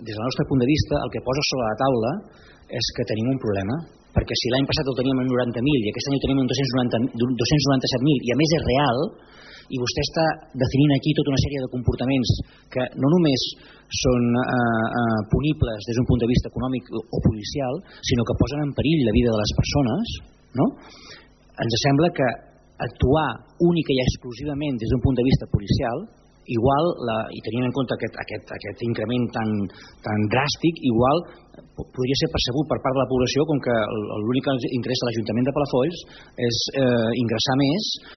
des del nostre punt de vista, el que posa sobre la taula és que tenim un problema, perquè si l'any passat el teníem en 90.000 i aquest any el tenim en 297.000 i a més és real, i vostè està definint aquí tota una sèrie de comportaments que no només són punibles des d'un punt de vista econòmic o policial, sinó que posen en perill la vida de les persones, no? Ens sembla que actuar única i exclusivament des d'un punt de vista policial, igual, i tenint en compte aquest increment tan dràstic, igual podria ser percebut per part de la població com que l'únic que interessa a l'Ajuntament de Palafolls és ingressar més